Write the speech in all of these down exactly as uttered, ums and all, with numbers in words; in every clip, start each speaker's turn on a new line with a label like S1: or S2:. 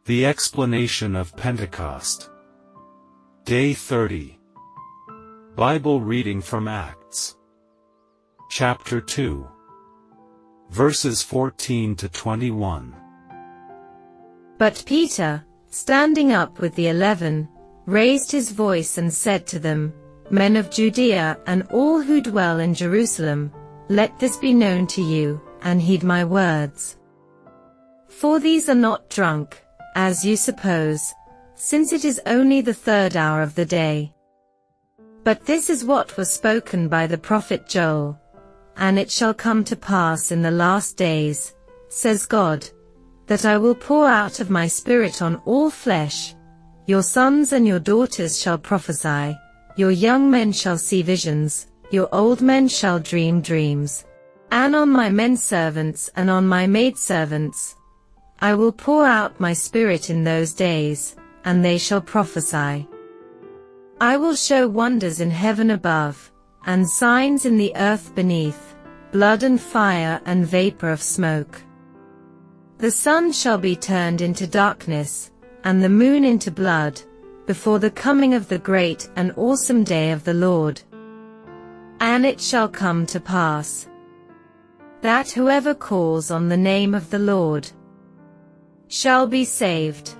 S1: The explanation of Pentecost. Day thirty. Bible reading from Acts. Chapter two. Verses fourteen to twenty-one.
S2: But Peter, standing up with the eleven, raised his voice and said to them, Men of Judea and all who dwell in Jerusalem, let this be known to you, and heed my words. For these are not drunk, as you suppose, since it is only the third hour of the day. But this is what was spoken by the prophet Joel. And it shall come to pass in the last days, says God, that I will pour out of my Spirit on all flesh. Your sons and your daughters shall prophesy, your young men shall see visions, your old men shall dream dreams. And on my menservants and on my maidservants I will pour out my Spirit in those days, and they shall prophesy. I will show wonders in heaven above, and signs in the earth beneath, blood and fire and vapor of smoke. The sun shall be turned into darkness, and the moon into blood, before the coming of the great and awesome day of the Lord. And it shall come to pass, that whoever calls on the name of the Lord shall be saved.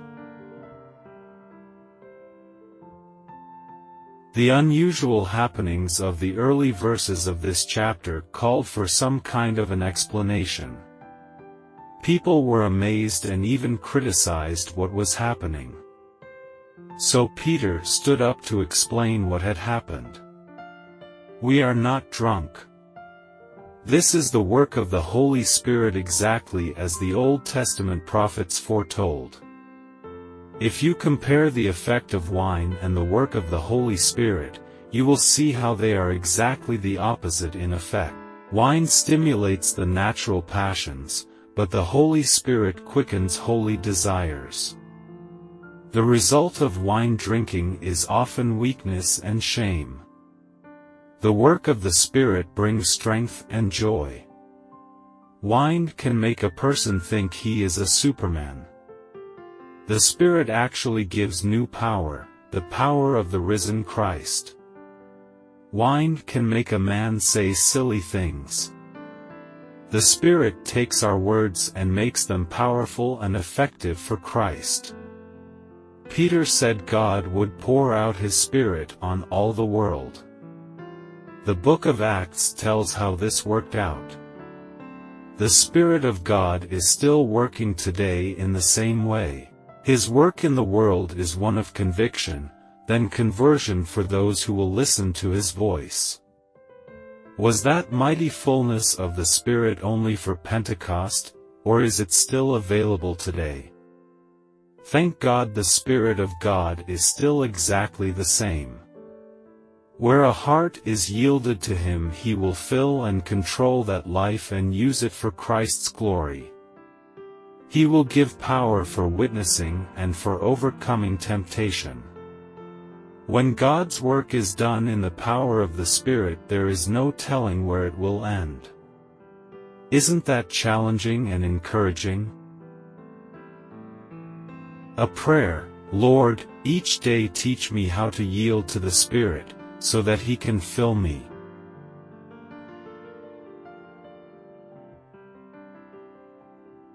S1: The unusual happenings of the early verses of this chapter called for some kind of an explanation. People were amazed and even criticized what was happening. So Peter stood up to explain what had happened. We are not drunk. This is the work of the Holy Spirit, exactly as the Old Testament prophets foretold. If you compare the effect of wine and the work of the Holy Spirit, you will see how they are exactly the opposite in effect. Wine stimulates the natural passions, but the Holy Spirit quickens holy desires. The result of wine drinking is often weakness and shame. The work of the Spirit brings strength and joy. Wine can make a person think he is a Superman. The Spirit actually gives new power, the power of the risen Christ. Wine can make a man say silly things. The Spirit takes our words and makes them powerful and effective for Christ. Peter said God would pour out His Spirit on all the world. The book of Acts tells how this worked out. The Spirit of God is still working today in the same way. His work in the world is one of conviction, then conversion for those who will listen to His voice. Was that mighty fullness of the Spirit only for Pentecost, or is it still available today? Thank God the Spirit of God is still exactly the same. Where a heart is yielded to Him, He will fill and control that life and use it for Christ's glory. He will give power for witnessing and for overcoming temptation. When God's work is done in the power of the Spirit, there is no telling where it will end. Isn't that challenging and encouraging? A prayer: Lord, each day teach me how to yield to the Spirit, so that He can fill me.